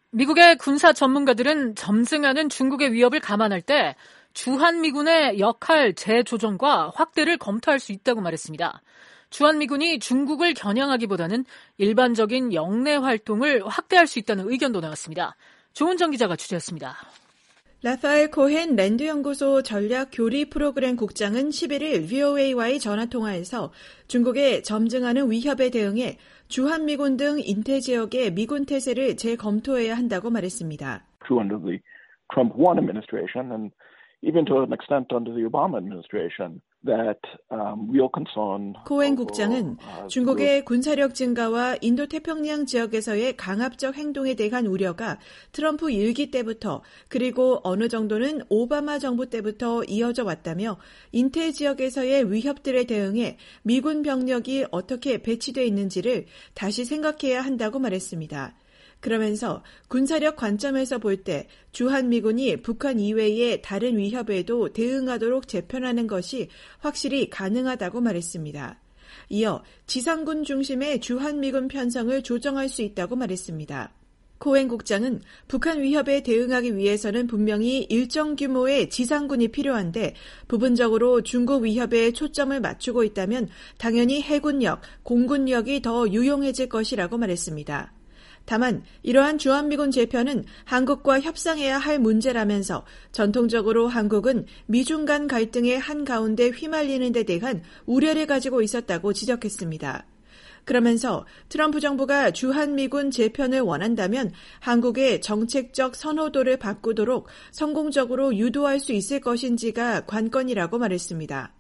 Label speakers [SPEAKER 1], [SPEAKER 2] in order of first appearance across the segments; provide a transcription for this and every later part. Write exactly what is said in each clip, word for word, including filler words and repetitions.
[SPEAKER 1] 미국의 군사 전문가들은 점증하는 중국의 위협을 감안할 때 주한미군의 역할 재조정과 확대를 검토할 수 있다고 말했습니다. 주한미군이 중국을 겨냥하기보다는 일반적인 영내 활동을 확대할 수 있다는 의견도 나왔습니다. 조은정 기자가 취재했습니다.
[SPEAKER 2] 라파엘 코헨 랜드연구소 전략교리 프로그램 국장은 십일일 브이오에이와의 전화통화에서 중국의 점증하는 위협에 대응해 주한미군 등 인태 지역의 미군 태세를 재검토해야 한다고 말했습니다.
[SPEAKER 3] True under the Trump one administration and even to an extent under the Obama administration. That, um, real concern.
[SPEAKER 2] 코헨 국장은 중국의 군사력 증가와 인도태평양 지역에서의 강압적 행동에 대한 우려가 트럼프 일기 때부터 그리고 어느 정도는 오바마 정부 때부터 이어져 왔다며 인태 지역에서의 위협들에 대응해 미군 병력이 어떻게 배치되어 있는지를 다시 생각해야 한다고 말했습니다. 그러면서 군사력 관점에서 볼 때 주한미군이 북한 이외의 다른 위협에도 대응하도록 재편하는 것이 확실히 가능하다고 말했습니다. 이어 지상군 중심의 주한미군 편성을 조정할 수 있다고 말했습니다. 코헨 국장은 북한 위협에 대응하기 위해서는 분명히 일정 규모의 지상군이 필요한데 부분적으로 중국 위협에 초점을 맞추고 있다면 당연히 해군력, 공군력이 더 유용해질 것이라고 말했습니다. 다만 이러한 주한미군 재편은 한국과 협상해야 할 문제라면서 전통적으로 한국은 미중 간 갈등의 한가운데 휘말리는 데 대한 우려를 가지고 있었다고 지적했습니다. 그러면서 트럼프 정부가 주한미군 재편을 원한다면 한국의 정책적 선호도를 바꾸도록 성공적으로 유도할 수 있을 것인지가 관건이라고 말했습니다.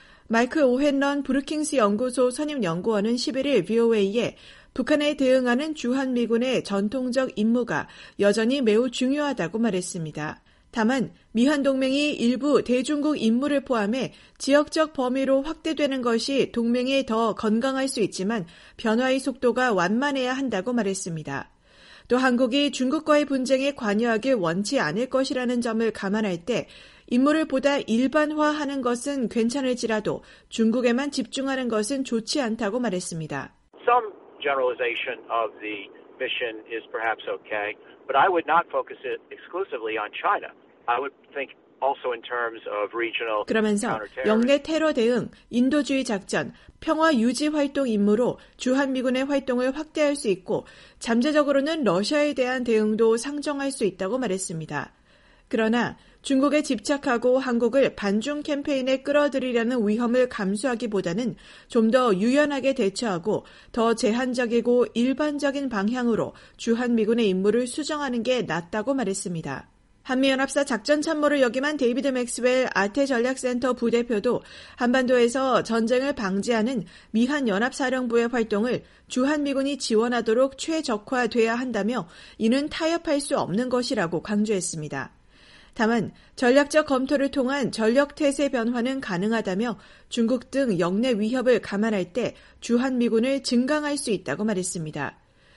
[SPEAKER 2] 마이크 오헨런 브루킹스 연구소 선임 연구원은 십일일 브이오에이에 북한에 대응하는 주한미군의 전통적 임무가 여전히 매우 중요하다고 말했습니다. 다만 미한동맹이 일부 대중국 임무를 포함해 지역적 범위로 확대되는 것이 동맹에 더 건강할 수 있지만 변화의 속도가 완만해야 한다고 말했습니다. 또 한국이 중국과의 분쟁에 관여하길 원치 않을 것이라는 점을 감안할 때 임무를 보다 일반화하는 것은 괜찮을지라도 중국에만 집중하는 것은 좋지 않다고 말했습니다.
[SPEAKER 4] Some generalization of the mission is perhaps okay, but I would not focus it exclusively on China. I would think also in terms of regional
[SPEAKER 2] 그러면서 영내 테러 대응, 인도주의 작전, 평화 유지 활동 임무로 주한미군의 활동을 확대할 수 있고 잠재적으로는 러시아에 대한 대응도 상정할 수 있다고 말했습니다. 그러나 중국에 집착하고 한국을 반중 캠페인에 끌어들이려는 위험을 감수하기보다는 좀 더 유연하게 대처하고 더 제한적이고 일반적인 방향으로 주한미군의 임무를 수정하는 게 낫다고 말했습니다. 한미연합사 작전참모를 역임한 데이비드 맥스웰 아태전략센터 부대표도 한반도에서 전쟁을 방지하는 미한연합사령부의 활동을 주한미군이 지원하도록 최적화돼야 한다며 이는 타협할 수 없는 것이라고 강조했습니다. 다만 전략적 검토를 통한 전력태세 변화는 가능하다며 중국 등 영내 위협을 감안할 때 주한미군을 증강할 수 있다고 말했습니다.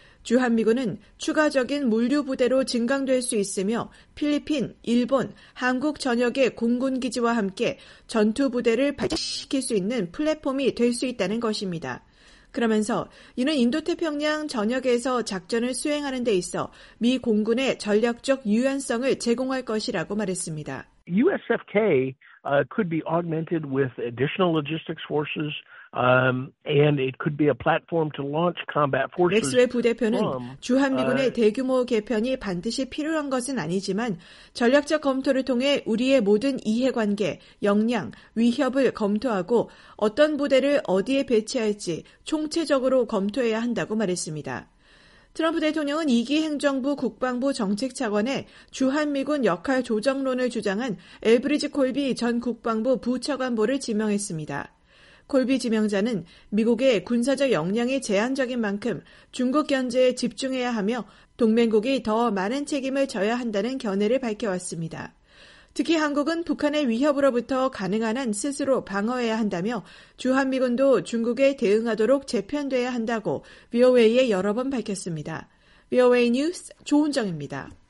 [SPEAKER 2] 주한미군은 추가적인 물류부대로 증강될 수 있으며 필리핀, 일본, 한국 전역의 공군기지와 함께 전투부대를 발전시킬 수 있는 플랫폼이 될 수 있다는 것입니다. 그러면서 이는 인도태평양 전역에서 작전을 수행하는 데 있어 미 공군의 전략적 유연성을 제공할 것이라고 말했습니다.
[SPEAKER 5] 유에스에프케이 uh, could be augmented with additional logistics forces. Um, and it could be a platform to launch combat forces.
[SPEAKER 2] 맥스웰 부대표는 주한미군의 대규모 개편이 반드시 필요한 것은 아니지만 전략적 검토를 통해 우리의 모든 이해관계, 역량, 위협을 검토하고 어떤 부대를 어디에 배치할지 총체적으로 검토해야 한다고 말했습니다. 트럼프 대통령은 이기 행정부 국방부 정책차관에 주한미군 역할 조정론을 주장한 엘브리지 콜비 전 국방부 부차관보를 지명했습니다. 콜비 지명자는 미국의 군사적 역량이 제한적인 만큼 중국 견제에 집중해야 하며 동맹국이 더 많은 책임을 져야 한다는 견해를 밝혀왔습니다. 특히 한국은 북한의 위협으로부터 가능한 한 스스로 방어해야 한다며 주한미군도 중국에 대응하도록 재편돼야 한다고 브이오에이에 여러 번 밝혔습니다. 브이오에이 뉴스 조은정입니다.